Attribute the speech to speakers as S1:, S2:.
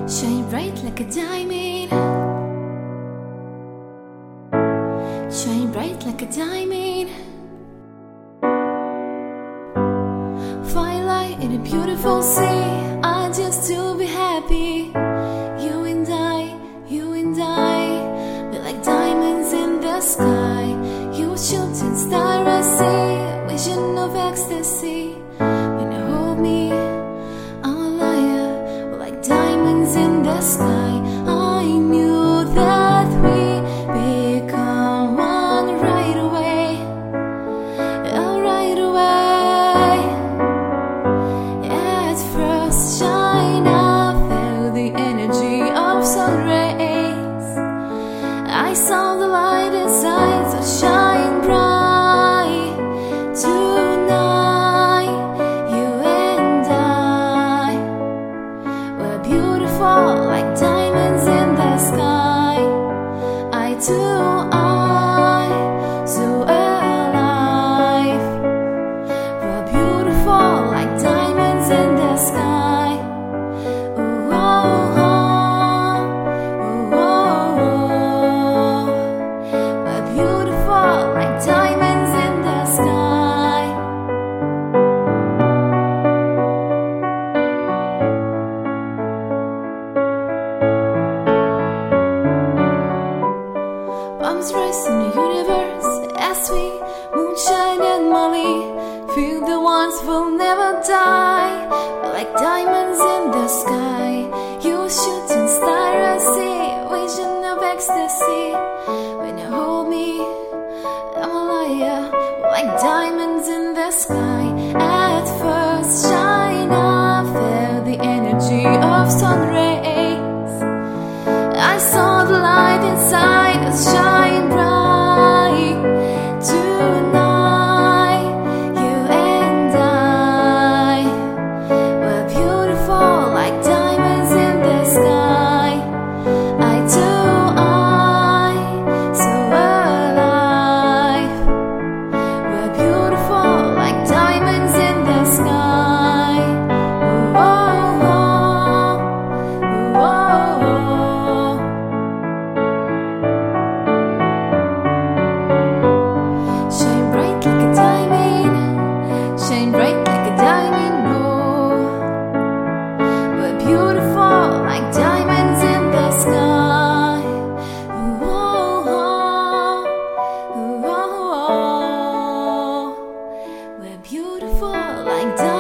S1: Shine bright like a diamond. Shine bright like a diamond. Firelight in a beautiful sea. I just to be happy. You and I, we're like diamonds in the sky. You a shooting star I see, vision of ecstasy. When you hold me, I'm a liar. We're like diamonds in the sky. I knew that we become one right away. Right away. At first shine, I felt the energy of sun rays. I saw the light inside, so shine bright tonight. You and I, we're beautiful like diamonds in the sky. Eye to eye, so alive. We're beautiful like diamonds in the sky. Ooh, oh, oh, ooh, oh, oh. We're beautiful like diamonds in the sky. Palms rise in the universe as we moonshine and Molly. Feel the ones will never die. We're like diamonds in the sky. You a shooting star I see, vision of ecstasy. When you hold me, I'm a liar. We're like diamonds in the sky. At first shine, I felt the energy of sun rays. I saw the light inside us shine bright tonight. You and I, we're beautiful like diamonds in the sky. Eye to eye, so alive. We're beautiful like diamonds in the sky. Ooh, oh, oh, ooh, oh, oh. Shine bright like a diamond. Shine bright like a diamond, oh. We're beautiful like diamonds in the sky. Ooh, oh, oh, ooh, oh, oh. We're beautiful like diamonds.